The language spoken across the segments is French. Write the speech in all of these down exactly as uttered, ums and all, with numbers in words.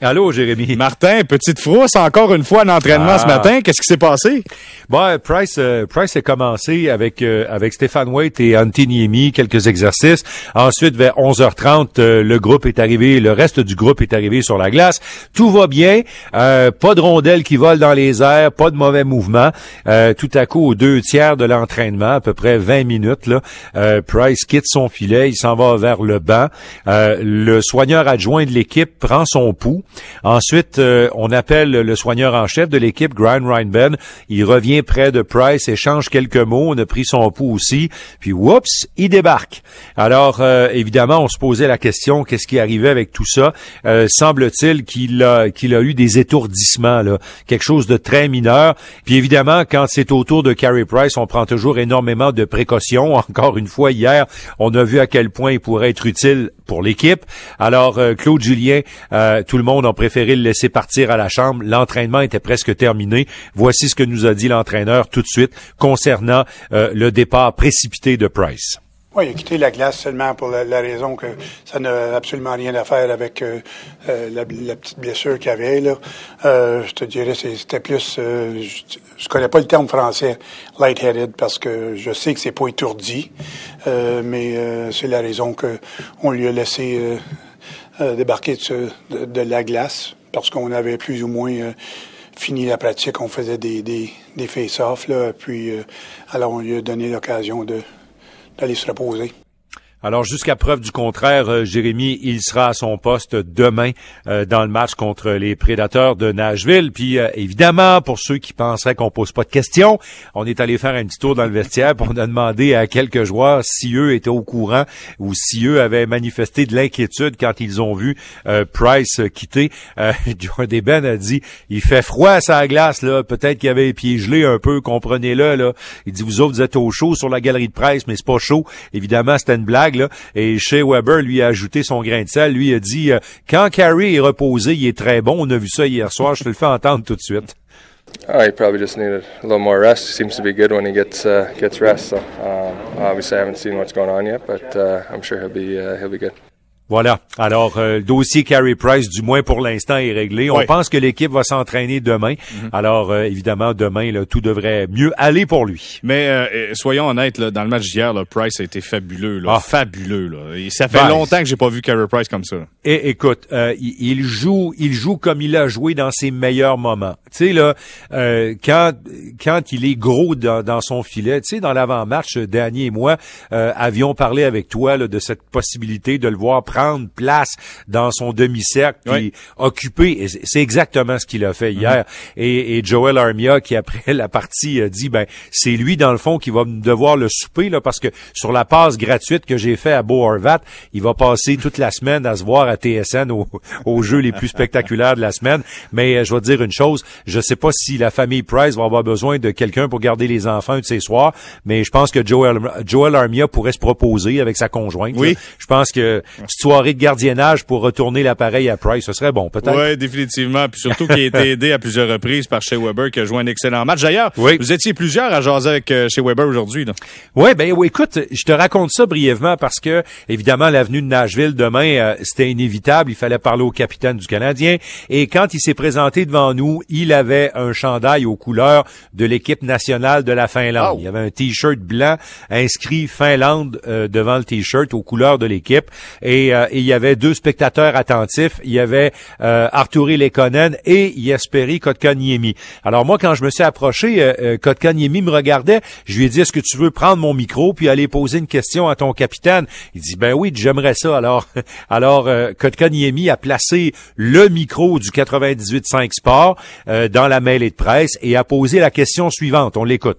Allô, Jérémy. Martin, petite frousse encore une fois en entraînement ah. ce matin. Qu'est-ce qui s'est passé? Bon, Price, euh, Price a commencé avec euh, avec Stéphane Waite et Antti Niemi, quelques exercices. Ensuite, vers onze heures trente, euh, le groupe est arrivé, le reste du groupe est arrivé sur la glace. Tout va bien. Euh, pas de rondelles qui volent dans les airs, pas de mauvais mouvements. Euh, tout à coup, aux deux tiers de l'entraînement, à peu près vingt minutes, là, euh, Price quitte son filet, il s'en va vers le banc. Euh, le soigneur adjoint de l'équipe prend son pouls. Ensuite, euh, on appelle le soigneur en chef de l'équipe, Grant Reinben. Il revient près de Price, échange quelques mots. On a pris son pouls aussi. Puis, whoops, il débarque. Alors, euh, évidemment, on se posait la question, qu'est-ce qui arrivait avec tout ça? Euh, semble-t-il qu'il a, qu'il a eu des étourdissements, là, quelque chose de très mineur. Puis, évidemment, quand c'est au tour de Carey Price, on prend toujours énormément de précautions. Encore une fois, hier, on a vu à quel point il pourrait être utile pour l'équipe. Alors, euh, Claude Julien, euh, tout le monde a préféré le laisser partir à la chambre. L'entraînement était presque terminé. Voici ce que nous a dit l'entraîneur tout de suite concernant euh, le départ précipité de Price. Oui, il a quitté la glace seulement pour la, la raison que ça n'a absolument rien à faire avec euh, euh, la, la petite blessure qu'il avait. Là. Euh, je te dirais, c'était plus... Euh, je, je connais pas le terme français, lightheaded, parce que je sais que c'est pas étourdi, euh, mais euh, c'est la raison que on lui a laissé euh, euh, débarquer de, de, de la glace, parce qu'on avait plus ou moins... Euh, fini la pratique, on faisait des, des, des face-offs, là, puis euh, alors on lui a donné l'occasion de d'aller se reposer. Alors, jusqu'à preuve du contraire, euh, Jérémy, il sera à son poste demain euh, dans le match contre les Prédateurs de Nashville. Puis, euh, évidemment, pour ceux qui penseraient qu'on pose pas de questions, on est allé faire un petit tour dans le vestiaire puis on a demandé à quelques joueurs si eux étaient au courant ou si eux avaient manifesté de l'inquiétude quand ils ont vu euh, Price quitter. Euh, John Deben a dit, il fait froid à sa glace, là. Peut-être qu'il avait les pieds gelés un peu, comprenez-le, là. Il dit, vous autres, vous êtes au chaud sur la galerie de presse, mais c'est pas chaud. Évidemment, c'était une blague. Là. Et Shea Weber lui a ajouté son grain de sel. Lui a dit euh, quand Carey est reposé, il est très bon. On a vu ça hier soir. Je te le fais entendre tout de suite. Oh, he probably just needed a little more rest. He seems to be good when he gets uh, gets rest. So um, obviously, I haven't seen what's going on yet, but uh, I'm sure he'll be uh, he'll be good. Voilà. Alors, euh, le dossier Carey Price, du moins pour l'instant, est réglé. On oui. pense que l'équipe va s'entraîner demain. Mm-hmm. Alors, euh, évidemment, demain, là, tout devrait mieux aller pour lui. Mais euh, soyons honnêtes, là, dans le match d'hier, là, Price a été fabuleux. Là, ah. Fabuleux. Là. Et ça fait ben, longtemps que j'ai pas vu Carey Price comme ça. Et, écoute, euh, il, il joue il joue comme il a joué dans ses meilleurs moments. Tu sais, là, euh, quand quand il est gros dans, dans son filet, tu sais, dans l'avant-match, Danny et moi euh, avions parlé avec toi là, de cette possibilité de le voir prendre place dans son demi-cercle puis oui. occuper. Et c'est exactement ce qu'il a fait hier. Mm-hmm. Et, et Joel Armia, qui après la partie a dit, ben c'est lui dans le fond qui va devoir le souper là, parce que sur la passe gratuite que j'ai fait à Bo Horvat, il va passer toute la semaine à se voir à T S N au, aux jeux les plus spectaculaires de la semaine. Mais euh, je vais te dire une chose, je sais pas si la famille Price va avoir besoin de quelqu'un pour garder les enfants un de ces soirs, mais je pense que Joel, Joel Armia pourrait se proposer avec sa conjointe. Oui. Là. Je pense que petite soirée de gardiennage pour retourner l'appareil à Price, ce serait bon, peut-être. Oui, définitivement. Puis surtout qu'il a été aidé à plusieurs reprises par Shea Weber, qui a joué un excellent match. D'ailleurs, oui. vous étiez plusieurs à jaser avec euh, Shea Weber aujourd'hui. Oui, ben oui, écoute, je te raconte ça brièvement parce que, évidemment, l'avenue de Nashville demain, euh, c'était inévitable. Il fallait parler au capitaine du Canadien. Et quand il s'est présenté devant nous, il avait un chandail aux couleurs de l'équipe nationale de la Finlande. Oh. Il y avait un T-shirt blanc inscrit Finlande euh, devant le T-shirt aux couleurs de l'équipe. Et, euh, et il y avait deux spectateurs attentifs. Il y avait euh, Artturi Lekkonen et Jesperi Kotkaniemi. Alors moi, quand je me suis approché, euh, euh, Kotkaniemi me regardait. Je lui ai dit, est-ce que tu veux prendre mon micro puis aller poser une question à ton capitaine? Il dit, ben oui, j'aimerais ça. Alors, alors euh, Kotkaniemi a placé le micro du quatre-vingt-dix-huit cinq Sport euh, dans la mêlée de presse et a posé la question suivante. On l'écoute.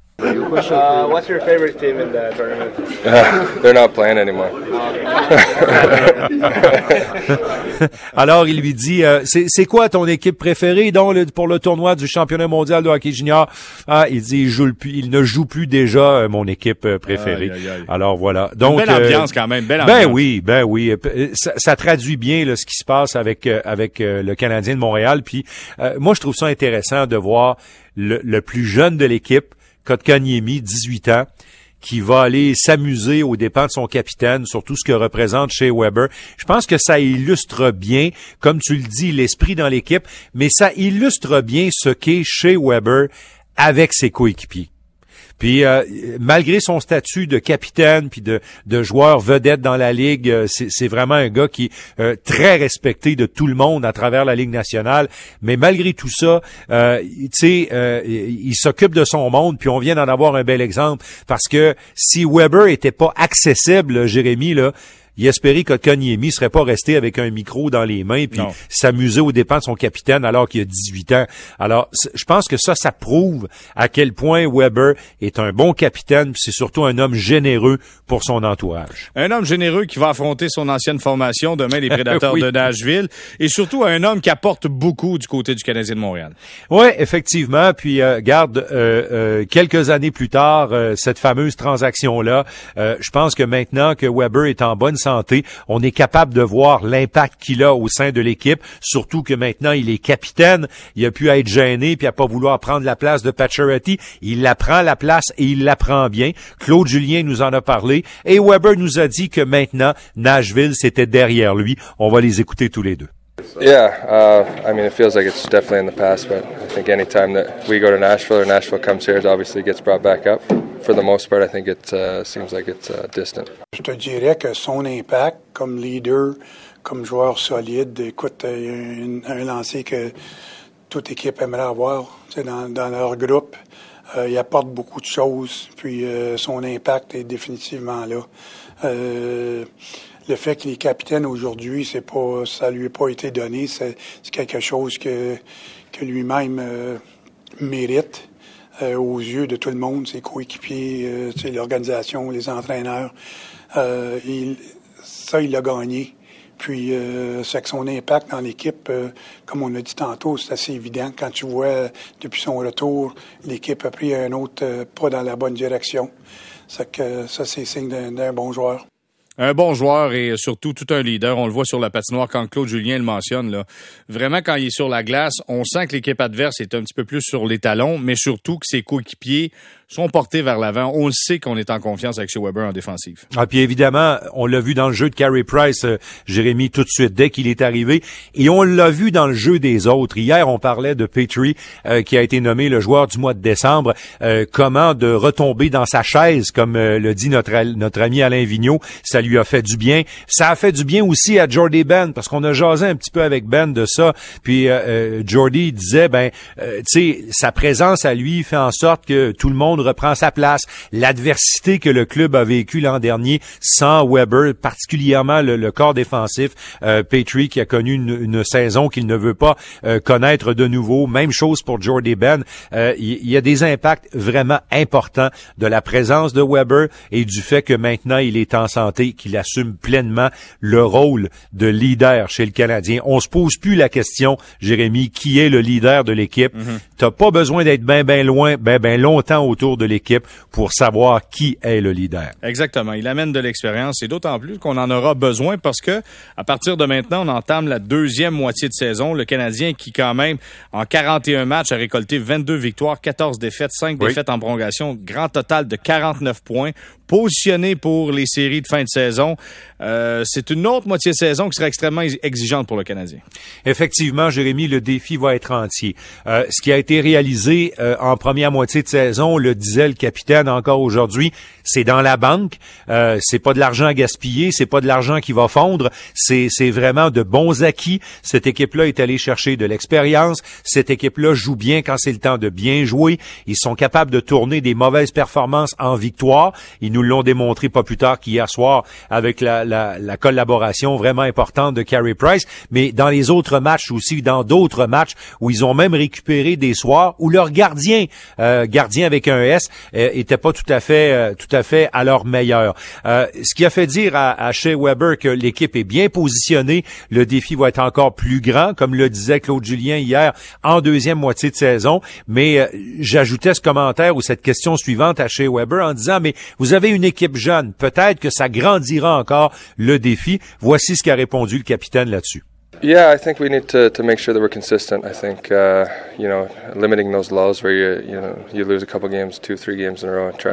Uh, what's your favorite team in the tournament? Uh, they're not playing anymore. Alors, il lui dit, euh, c'est, c'est quoi ton équipe préférée donc le, pour le tournoi du championnat mondial de hockey junior? Ah, il dit, il, joue le, il ne joue plus déjà euh, mon équipe euh, préférée. Aïe, aïe, aïe. Alors voilà. Donc, une belle ambiance euh, quand même, belle ben ambiance. oui, ben oui. Ça, ça traduit bien là, ce qui se passe avec euh, avec euh, le Canadien de Montréal. Puis euh, moi, je trouve ça intéressant de voir le, le plus jeune de l'équipe, Kotkaniemi, dix-huit ans, qui va aller s'amuser aux dépens de son capitaine, surtout ce que représente Shea Weber. Je pense que ça illustre bien, comme tu le dis, l'esprit dans l'équipe, mais ça illustre bien ce qu'est Shea Weber avec ses coéquipiers. Puis euh, malgré son statut de capitaine puis de, de joueur vedette dans la ligue, euh, c'est, c'est vraiment un gars qui est euh, très respecté de tout le monde à travers la Ligue nationale. Mais malgré tout ça, euh, tu sais, euh, il, il s'occupe de son monde. Puis on vient d'en avoir un bel exemple parce que si Weber était pas accessible, Jérémy là. Il espérait que Kotkaniemi serait pas resté avec un micro dans les mains puis s'amuser aux dépens de son capitaine alors qu'il a dix-huit ans. Alors, je pense que ça, ça prouve à quel point Weber est un bon capitaine puis c'est surtout un homme généreux pour son entourage. Un homme généreux qui va affronter son ancienne formation demain, les Prédateurs oui. de Nashville, et surtout un homme qui apporte beaucoup du côté du Canadien de Montréal. Oui, effectivement. Puis, euh, garde, euh, euh, quelques années plus tard, euh, cette fameuse transaction-là, euh, je pense que maintenant que Weber est en bonne santé, on est capable de voir l'impact qu'il a au sein de l'équipe, surtout que maintenant il est capitaine, il a pu être gêné puis à pas vouloir prendre la place de Pacioretty, il la prend la place et il la prend bien. Claude Julien nous en a parlé et Weber nous a dit que maintenant Nashville c'était derrière lui. On va les écouter tous les deux. Yeah, uh, I mean, it feels like it's definitely in the past, but I think any time that we go to Nashville or Nashville comes here, it obviously gets brought back up. For the most part, I think it uh, seems like it's uh, distant. Je te dirais que son impact comme leader, comme joueur solide, écoute, il y a un, un lancer que toute équipe aimerait avoir, c'est dans, dans leur groupe. Euh, il apporte beaucoup de choses, puis euh, son impact est définitivement là. Euh, Le fait qu'il est capitaine aujourd'hui, c'est pas, ça lui a pas été donné. C'est, c'est quelque chose que, que lui-même euh, mérite euh, aux yeux de tout le monde, ses coéquipiers, euh, l'organisation, les entraîneurs. Euh, il, ça, il l'a gagné. Puis, euh, c'est que son impact dans l'équipe, euh, comme on a dit tantôt, c'est assez évident. Quand tu vois, euh, depuis son retour, l'équipe a pris un autre euh, pas dans la bonne direction. C'est que ça, c'est signe d'un, d'un bon joueur. Un bon joueur et surtout tout un leader. On le voit sur la patinoire quand Claude Julien le mentionne. Là. Vraiment, quand il est sur la glace, on sent que l'équipe adverse est un petit peu plus sur les talons, mais surtout que ses coéquipiers sont portés vers l'avant. On le sait qu'on est en confiance avec Shea Weber en défensive. Ah, puis évidemment, on l'a vu dans le jeu de Carey Price, euh, Jérémy, tout de suite, dès qu'il est arrivé. Et on l'a vu dans le jeu des autres. Hier, on parlait de Petrie, euh, qui a été nommé le joueur du mois de décembre. Euh, comment de retomber dans sa chaise, comme euh, le dit notre, notre ami Alain Vigneault. Ça lui a fait du bien. Ça a fait du bien aussi à Jordie Benn, parce qu'on a jasé un petit peu avec Ben de ça. Puis euh, euh, Jordie disait, ben, euh, tu sais, sa présence à lui fait en sorte que tout le monde reprend sa place. L'adversité que le club a vécue l'an dernier sans Weber, particulièrement le, le corps défensif, euh, Petrie qui a connu une, une saison qu'il ne veut pas euh, connaître de nouveau. Même chose pour Jordie Benn. Euh, il y a des impacts vraiment importants de la présence de Weber et du fait que maintenant il est en santé, qu'il assume pleinement le rôle de leader chez le Canadien. On se pose plus la question, Jérémy, qui est le leader de l'équipe. Mm-hmm. T'as pas besoin d'être ben ben loin, ben ben longtemps autour de l'équipe pour savoir qui est le leader. Exactement. Il amène de l'expérience et d'autant plus qu'on en aura besoin parce que à partir de maintenant, on entame la deuxième moitié de saison. Le Canadien qui quand même en quarante et un matchs a récolté vingt-deux victoires, quatorze défaites, cinq oui. défaites en prolongation, grand total de quarante-neuf points. Positionné pour les séries de fin de saison. Euh, c'est une autre moitié de saison qui sera extrêmement exigeante pour le Canadien. Effectivement, Jérémy, le défi va être entier. Euh, ce qui a été réalisé euh, en première moitié de saison, le disait le capitaine encore aujourd'hui, c'est dans la banque. Euh, c'est pas de l'argent à gaspiller, c'est pas de l'argent qui va fondre. C'est, c'est vraiment de bons acquis. Cette équipe-là est allée chercher de l'expérience. Cette équipe-là joue bien quand c'est le temps de bien jouer. Ils sont capables de tourner des mauvaises performances en victoire. Ils nous l'ont démontré pas plus tard qu'hier soir avec la, la, la collaboration vraiment importante de Carey Price, mais dans les autres matchs aussi, dans d'autres matchs où ils ont même récupéré des soirs où leur gardien, euh, gardien avec un S, euh, était pas tout à fait, euh, tout à fait à leur meilleur. Euh, ce qui a fait dire à, à Shea Weber que l'équipe est bien positionnée, le défi va être encore plus grand, comme le disait Claude Julien hier en deuxième moitié de saison, mais euh, j'ajoutais ce commentaire ou cette question suivante à Shea Weber en disant, mais vous avez une équipe jeune, peut-être que ça grandira encore le défi. Voici ce qu'a répondu le capitaine là-dessus. Yeah, I think we need to to make sure that we're consistent. I think uh, you know, limiting those lulls where you you know you lose a couple games, two, three games in a row, and try and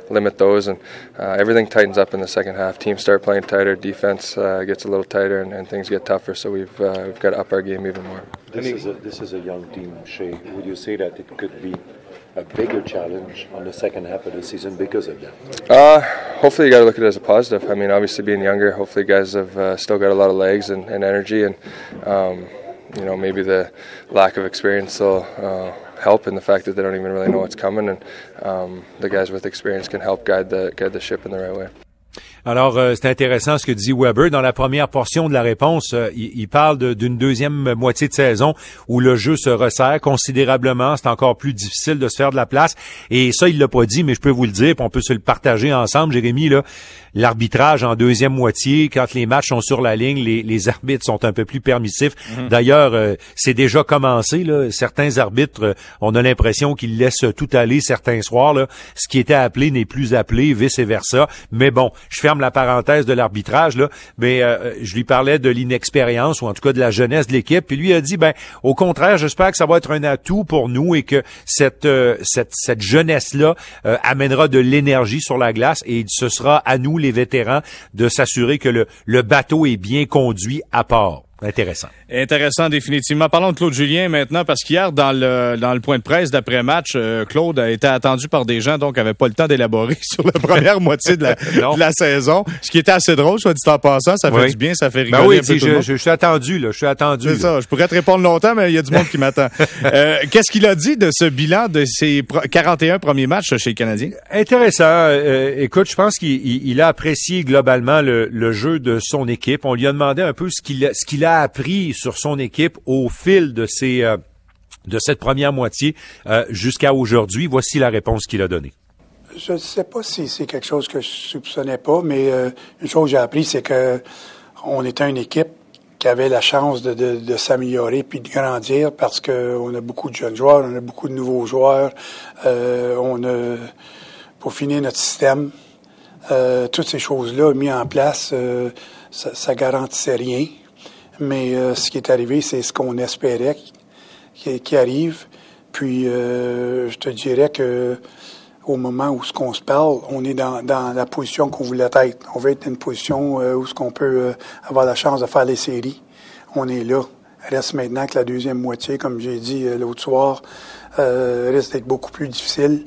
limit those, and uh, everything tightens up in the second half. Teams start playing tighter, defense uh, gets a little tighter, and, and things get tougher. So we've uh, we've got to up our game even more. This is a, this is a young team, Shea. Would you say that it could be a bigger challenge on the second half of the season because of that? Uh, hopefully you got to look at it as a positive. I mean, obviously being younger, hopefully guys have uh, still got a lot of legs and, and energy, and um, you know, maybe the lack of experience will uh, help in the fact that they don't even really know what's coming, and um, the guys with experience can help guide the guide the ship in the right way. Alors, euh, c'est intéressant ce que dit Weber. Dans la première portion de la réponse, euh, il, il parle de, d'une deuxième moitié de saison où le jeu se resserre considérablement. C'est encore plus difficile de se faire de la place. Et ça, il l'a pas dit, mais je peux vous le dire, puis on peut se le partager ensemble, Jérémy, là. L'arbitrage en deuxième moitié, quand les matchs sont sur la ligne, les, les arbitres sont un peu plus permissifs. Mm-hmm. D'ailleurs, euh, c'est déjà commencé, là. Certains arbitres, euh, on a l'impression qu'ils laissent tout aller certains soirs, là. Ce qui était appelé n'est plus appelé, vice-versa. Mais bon, je ferme la parenthèse de l'arbitrage, là. Mais euh, je lui parlais de l'inexpérience, ou en tout cas de la jeunesse de l'équipe. Puis lui a dit, ben, au contraire, j'espère que ça va être un atout pour nous et que cette euh, cette, cette jeunesse-là euh, amènera de l'énergie sur la glace, et ce sera à nous, les vétérans, de s'assurer que le, le bateau est bien conduit à port. Intéressant. Intéressant, définitivement. Parlons de Claude Julien maintenant, parce qu'hier, dans le dans le point de presse d'après-match, euh, Claude a été attendu par des gens, donc avait pas le temps d'élaborer sur la première moitié de la, de la saison. Ce qui était assez drôle, soit dit en passant, ça fait oui. du bien, ça fait rigoler ben oui, un peu tout je, le monde. Je, je suis attendu, là. Je suis attendu. C'est là. ça. Je pourrais te répondre longtemps, mais il y a du monde qui m'attend. Euh, qu'est-ce qu'il a dit de ce bilan de ses quarante et un premiers matchs chez les Canadiens? Intéressant. Euh, écoute, je pense qu'il il, il a apprécié globalement le, le jeu de son équipe. On lui a demandé un peu ce qu'il a, ce qu'il a appris sur son équipe au fil de ces euh, de cette première moitié euh, jusqu'à aujourd'hui. Voici la réponse qu'il a donnée. Je ne sais pas si c'est quelque chose que je soupçonnais pas, mais euh, une chose que j'ai appris, c'est que on était une équipe qui avait la chance de, de, de s'améliorer puis de grandir, parce que on a beaucoup de jeunes joueurs, on a beaucoup de nouveaux joueurs, euh, on a peaufiné notre système. Euh, toutes ces choses-là mises en place, euh, ça, ça garantissait rien. Mais euh, ce qui est arrivé, c'est ce qu'on espérait qui, qui arrive. Puis, euh, je te dirais que au moment où ce qu'on se parle, on est dans, dans la position qu'on voulait être. On veut être dans une position euh, où ce qu'on peut euh, avoir la chance de faire les séries. On est là. Reste maintenant que la deuxième moitié, comme j'ai dit euh, l'autre soir, euh, risque d'être beaucoup plus difficile.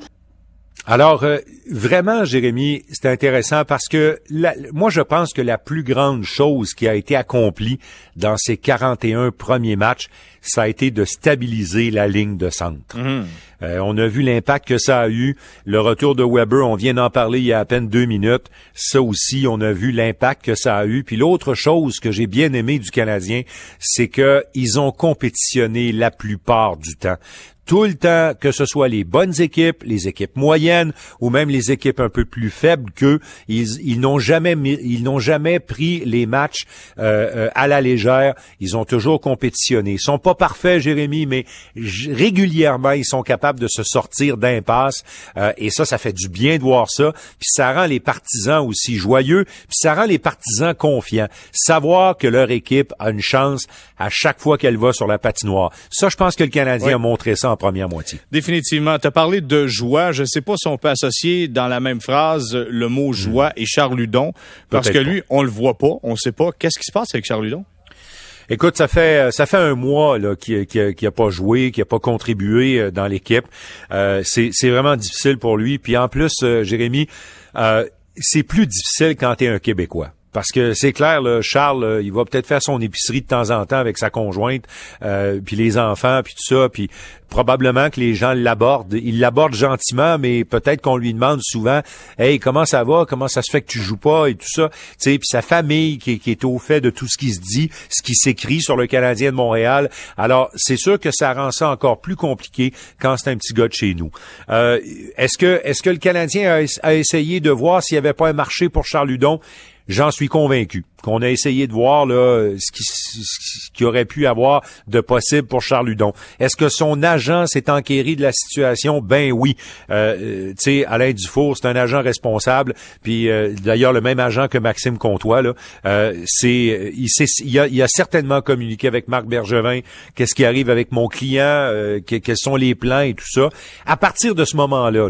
Alors, euh, vraiment, Jérémy, c'est intéressant parce que la, moi, je pense que la plus grande chose qui a été accomplie dans ces quarante et un premiers matchs, ça a été de stabiliser la ligne de centre. Mmh. Euh, on a vu l'impact que ça a eu. Le retour de Weber, on vient d'en parler il y a à peine deux minutes. Ça aussi, on a vu l'impact que ça a eu. Puis l'autre chose que j'ai bien aimé du Canadien, c'est que ils ont compétitionné la plupart du temps. Tout le temps, que ce soit les bonnes équipes, les équipes moyennes ou même les équipes un peu plus faibles qu'eux, ils, ils n'ont jamais ils n'ont jamais pris les matchs euh, euh, à la légère. Ils ont toujours compétitionné. Ils sont pas parfaits, Jérémy, mais j- régulièrement, ils sont capables de se sortir d'impasses. Euh, et ça, ça fait du bien de voir ça. Puis ça rend les partisans aussi joyeux. Puis ça rend les partisans confiants. Savoir que leur équipe a une chance à chaque fois qu'elle va sur la patinoire. Ça, je pense que le Canadien oui. a montré ça en première moitié. Définitivement. Tu as parlé de joie. Je ne sais pas si on peut associer dans la même phrase le mot joie mmh. et Charles Hudon, parce Peut-être que lui, pas. on le voit pas, on sait pas. Qu'est-ce qui se passe avec Charles Hudon? Écoute, ça fait ça fait un mois là qu'il qui a, qui a pas joué, qu'il a pas contribué dans l'équipe. Euh, c'est c'est vraiment difficile pour lui. Puis en plus, euh, Jérémy, euh, c'est plus difficile quand tu es un Québécois. Parce que c'est clair, là, Charles, euh, il va peut-être faire son épicerie de temps en temps avec sa conjointe, euh, puis les enfants, puis tout ça, puis probablement que les gens l'abordent. Ils l'abordent gentiment, mais peut-être qu'on lui demande souvent, « Hey, comment ça va? Comment ça se fait que tu joues pas? » et tout ça. Tu sais, puis sa famille qui, qui est au fait de tout ce qui se dit, ce qui s'écrit sur le Canadien de Montréal. Alors, c'est sûr que ça rend ça encore plus compliqué quand c'est un petit gars de chez nous. Euh, est-ce que est-ce que le Canadien a, a essayé de voir s'il n'y avait pas un marché pour Charles Hudon? J'en suis convaincu qu'on a essayé de voir là ce qui ce qui aurait pu avoir de possible pour Charles Hudon. Est-ce que son agent s'est enquéré de la situation? Ben oui. Euh, tu sais, Alain Dufour, c'est un agent responsable. Puis euh, d'ailleurs, le même agent que Maxime Comtois, là, euh, c'est il, sait, il, a, il a certainement communiqué avec Marc Bergevin. Qu'est-ce qui arrive avec mon client? Euh, que, quels sont les plans et tout ça? À partir de ce moment-là, là.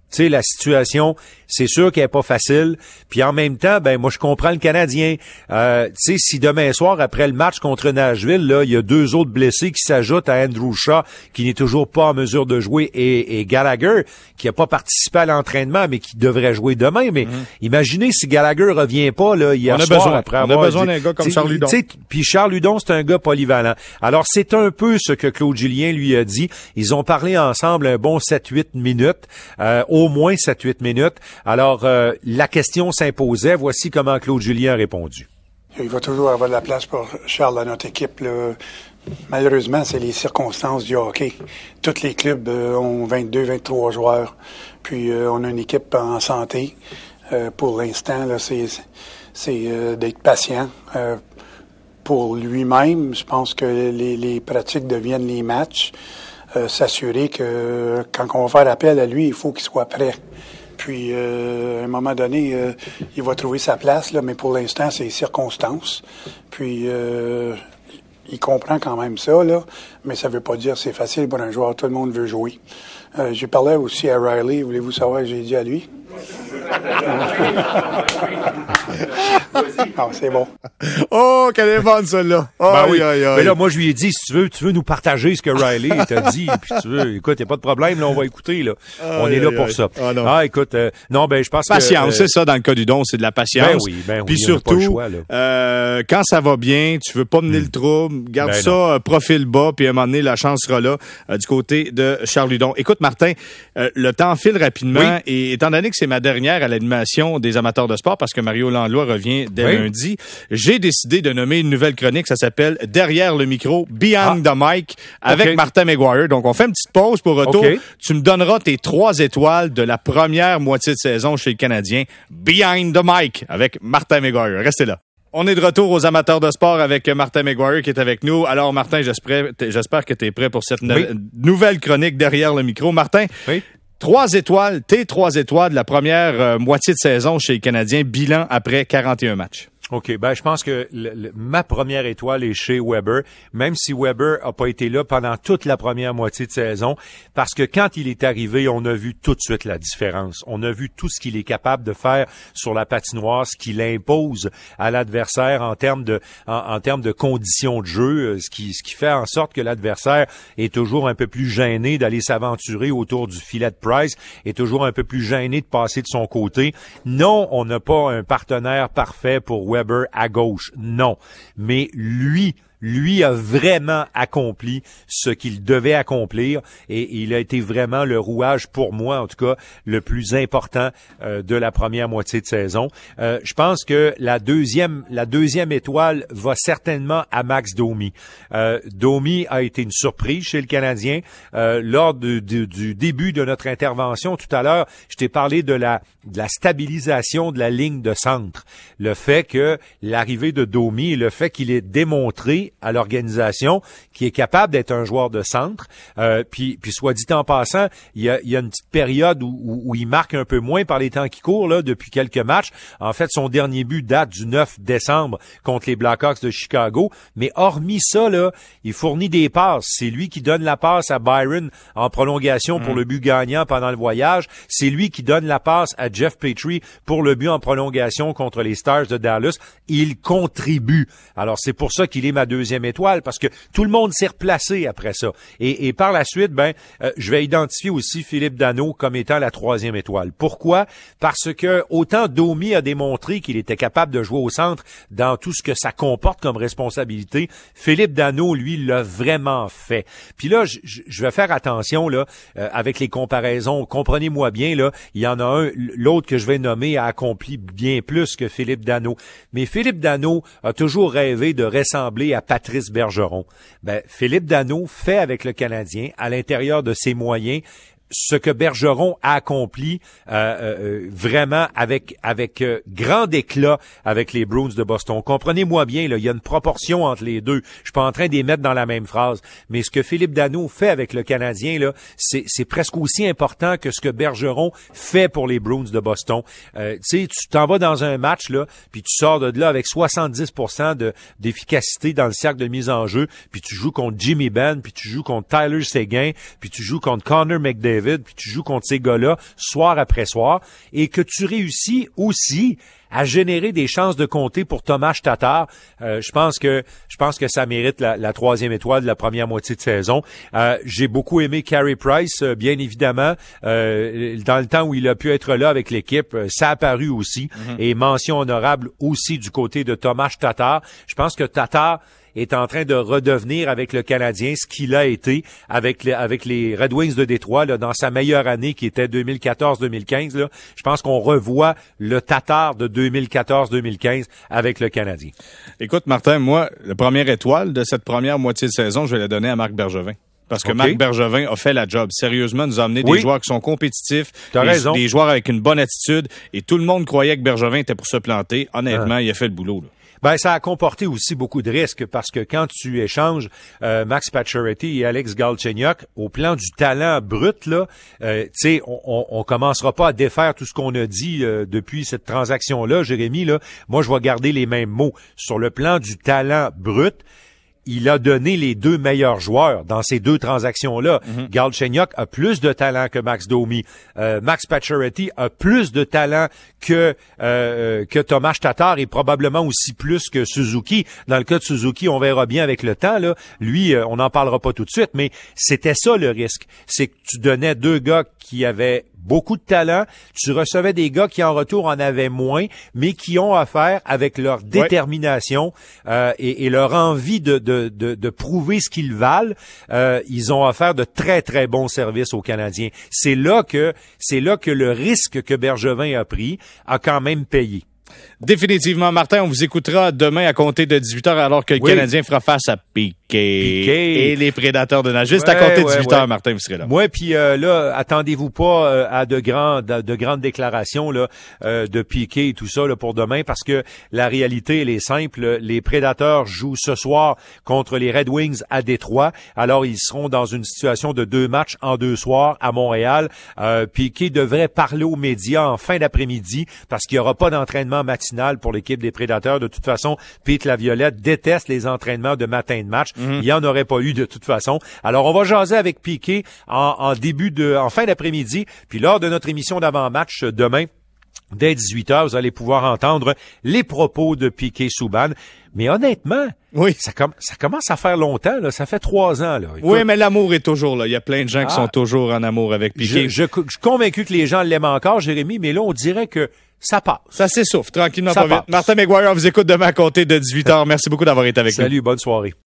Tu sais, la situation, c'est sûr qu'elle est pas facile. Puis en même temps, ben moi je comprends le Canadien. Euh, tu sais, si demain soir, après le match contre Nashville, là, il y a deux autres blessés qui s'ajoutent à Andrew Shaw, qui n'est toujours pas en mesure de jouer, et, et Gallagher, qui a pas participé à l'entraînement, mais qui devrait jouer demain. Mais mmh. imaginez si Gallagher revient pas là hier on a soir besoin, après on avoir... a besoin d'un gars comme Charles Hudon. Puis Charles Hudon, c'est un gars polyvalent. Alors c'est un peu ce que Claude Julien lui a dit. Ils ont parlé ensemble un bon sept huit minutes. Euh, au moins sept huit minutes. Alors, euh, la question s'imposait. Voici comment Claude Julien a répondu. Il va toujours avoir de la place pour Charles dans notre équipe, là. Malheureusement, c'est les circonstances du hockey. Tous les clubs euh, ont vingt-deux, vingt-trois joueurs. Puis, euh, on a une équipe en santé. Euh, pour l'instant, là, c'est, c'est euh, d'être patient. Euh, pour lui-même, je pense que les, les pratiques deviennent les matchs. Euh, s'assurer que quand on va faire appel à lui, il faut qu'il soit prêt. Puis, euh, à un moment donné, euh, il va trouver sa place, là, mais pour l'instant, c'est les circonstances. Puis, euh, il comprend quand même ça, là, mais ça veut pas dire que c'est facile pour un joueur. Tout le monde veut jouer. Euh, j'ai parlé aussi à Riley. Voulez-vous savoir ce que j'ai dit à lui? Ah, c'est bon. Oh, qu'elle est bonne, celle-là. Oh, ben oui. aïe, aïe. Mais là, moi, je lui ai dit, si tu veux, tu veux nous partager ce que Riley t'a dit, puis tu veux, écoute, il n'y a pas de problème, là, on va écouter, là. Aïe, on est là aïe, pour aïe. ça. Ah, non. ah écoute, euh, non, ben, je pense patience, que... Patience, euh, c'est ça, dans le cas du don, c'est de la patience. Ben oui, ben oui. Puis surtout, pas le choix, euh, quand ça va bien, tu veux pas mener hmm. le trouble, garde ben ça, euh, profil bas, puis à un moment donné, la chance sera là, euh, du côté de Charles Hudon. Écoute, Martin, euh, le temps file rapidement, oui. et étant donné que c'est ma dernière à l'animation des amateurs de sport, parce que Mario Langlois revient dès oui. lundi, j'ai décidé de nommer une nouvelle chronique, ça s'appelle Derrière le micro, Behind ah. the Mic, avec okay. Martin McGuire. Donc, on fait une petite pause pour retour. Okay. Tu me donneras tes trois étoiles de la première moitié de saison chez le Canadien, Behind the Mic, avec Martin McGuire. Restez là. On est de retour aux amateurs de sport avec Martin McGuire qui est avec nous. Alors, Martin, j'espère, j'espère que tu es prêt pour cette oui. no- nouvelle chronique Derrière le micro. Martin, oui. Trois étoiles, tes trois étoiles de la première euh, moitié de saison chez les Canadiens, bilan après quarante et un matchs. OK, ben je pense que le, le, ma première étoile est chez Weber, même si Weber a pas été là pendant toute la première moitié de saison, parce que quand il est arrivé, on a vu tout de suite la différence. On a vu tout ce qu'il est capable de faire sur la patinoire, ce qu'il impose à l'adversaire en termes de en, en termes de conditions de jeu, ce qui ce qui fait en sorte que l'adversaire est toujours un peu plus gêné d'aller s'aventurer autour du filet de Price, est toujours un peu plus gêné de passer de son côté. Non, on n'a pas un partenaire parfait pour Weber à gauche, non. Mais lui, lui a vraiment accompli ce qu'il devait accomplir et il a été vraiment le rouage, pour moi en tout cas, le plus important euh, de la première moitié de saison. Euh, je pense que la deuxième la deuxième étoile va certainement à Max Domi. Euh, Domi a été une surprise chez le Canadien. Euh, lors du, du, du début de notre intervention tout à l'heure, je t'ai parlé de la de la stabilisation de la ligne de centre. Le fait que l'arrivée de Domi et le fait qu'il ait démontré à l'organisation qui est capable d'être un joueur de centre. Euh, puis, puis soit dit en passant, il y a, il y a une petite période où, où, où il marque un peu moins par les temps qui courent là depuis quelques matchs. En fait, son dernier but date du neuf décembre contre les Blackhawks de Chicago. Mais hormis ça, là, il fournit des passes. C'est lui qui donne la passe à Byron en prolongation pour mmh. le but gagnant pendant le voyage. C'est lui qui donne la passe à Jeff Petrie pour le but en prolongation contre les Stars de Dallas. Il contribue. Alors, c'est pour ça qu'il est ma deuxième étoile, parce que tout le monde s'est replacé après ça. Et, et par la suite, ben, euh, je vais identifier aussi Philippe Danault comme étant la troisième étoile. Pourquoi? Parce que autant Domi a démontré qu'il était capable de jouer au centre dans tout ce que ça comporte comme responsabilité, Philippe Danault, lui, l'a vraiment fait. Puis là, je, je vais faire attention là euh, avec les comparaisons. Comprenez-moi bien, là, il y en a un, l'autre que je vais nommer a accompli bien plus que Philippe Danault. Mais Philippe Danault a toujours rêvé de ressembler à Patrice Bergeron. Ben, Philippe Danault fait avec le Canadien, à l'intérieur de ses moyens, ce que Bergeron a accompli euh, euh, vraiment avec avec euh, grand éclat avec les Bruins de Boston. Comprenez-moi bien, là, il y a une proportion entre les deux. Je suis pas en train de les mettre dans la même phrase, mais ce que Philippe Danault fait avec le Canadien, là, c'est, c'est presque aussi important que ce que Bergeron fait pour les Bruins de Boston. Euh, tu sais, tu t'en vas dans un match là, puis tu sors de là avec soixante-dix pour cent de d'efficacité dans le cercle de mise en jeu, puis tu joues contre Jimmy Benn, puis tu joues contre Tyler Seguin, puis tu joues contre Connor McDavid. McDavid, puis tu joues contre ces gars-là soir après soir, et que tu réussis aussi à générer des chances de compter pour Tomas Tatar, euh, je pense que je pense que ça mérite la, la troisième étoile de la première moitié de saison. Euh, j'ai beaucoup aimé Carey Price, euh, bien évidemment, euh, dans le temps où il a pu être là avec l'équipe, euh, ça a apparu aussi, mm-hmm. et mention honorable aussi du côté de Tomas Tatar. Je pense que Tatar est en train de redevenir avec le Canadien ce qu'il a été avec les, avec les Red Wings de Détroit là, dans sa meilleure année qui était deux mille quatorze deux mille quinze. Là. Je pense qu'on revoit le Tatar de deux mille quatorze deux mille quinze avec le Canadien. Écoute, Martin, moi, la première étoile de cette première moitié de saison, je vais la donner à Marc Bergevin. Parce que okay. Marc Bergevin a fait la job. Sérieusement, nous a amené oui. des joueurs qui sont compétitifs, T'as des, raison. des joueurs avec une bonne attitude, et tout le monde croyait que Bergevin était pour se planter. Honnêtement, ah. il a fait le boulot, là. Ben, ça a comporté aussi beaucoup de risques parce que quand tu échanges euh, Max Pacioretty et Alex Galchenyuk, au plan du talent brut, là, euh, tu sais, on, on, on commencera pas à défaire tout ce qu'on a dit euh, depuis cette transaction-là, Jérémy, là. Moi, je vais garder les mêmes mots. Sur le plan du talent brut, il a donné les deux meilleurs joueurs dans ces deux transactions-là. Mm-hmm. Galchenyuk a plus de talent que Max Domi. Euh, Max Pacioretty a plus de talent que euh, que Tomas Tatar et probablement aussi plus que Suzuki. Dans le cas de Suzuki, on verra bien avec le temps. Là, lui, euh, on n'en parlera pas tout de suite, mais c'était ça le risque. C'est que tu donnais deux gars qui avaient beaucoup de talent, tu recevais des gars qui en retour en avaient moins, mais qui ont affaire avec leur détermination euh, et, et leur envie de, de, de, de prouver ce qu'ils valent. Euh, ils ont affaire de très très bons services aux Canadiens. C'est là que c'est là que le risque que Bergevin a pris a quand même payé. Définitivement, Martin, on vous écoutera demain à compter de dix-huit heures alors que le oui. Canadien fera face à Piquet, Piquet. et les Prédateurs de Nashville. Juste ouais, à compter de ouais, dix-huit heures, ouais. Martin, vous serez là. Ouais, puis euh, là, attendez-vous pas euh, à de grands, de, de grandes déclarations là euh, de Piquet et tout ça là pour demain, parce que la réalité elle est simple. Les Prédateurs jouent ce soir contre les Red Wings à Détroit. Alors ils seront dans une situation de deux matchs en deux soirs à Montréal. Euh, Piquet devrait parler aux médias en fin d'après-midi parce qu'il y aura pas d'entraînement matinal pour l'équipe des Prédateurs. De toute façon, Pete Laviolette déteste les entraînements de matin de match. Mm-hmm. Il n'y en aurait pas eu de toute façon. Alors, on va jaser avec Piquet en, en début de, en fin d'après-midi. Puis lors de notre émission d'avant-match demain, dès dix-huit heures, vous allez pouvoir entendre les propos de Piquet-Souban. Mais honnêtement, oui. ça, com- ça commence à faire longtemps, là. Ça fait trois ans. Là. Écoute, oui, mais l'amour est toujours là. Il y a plein de gens ah, qui sont toujours en amour avec Piquet. Je, je, je suis convaincu que les gens l'aiment encore, Jérémy, mais là, on dirait que ça passe. Ça s'essouffle tranquillement, ça pas passe. Vite. Martin McGuire, on vous écoute demain à compter de dix-huit heures. Merci beaucoup d'avoir été avec Salut, nous. Salut, bonne soirée.